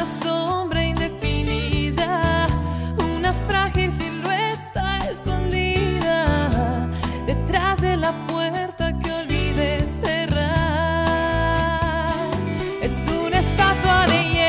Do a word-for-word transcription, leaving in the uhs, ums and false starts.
una sombra indefinida, una frágil silueta escondida detrás de la puerta que olvidé cerrar. Es una estatua de hierro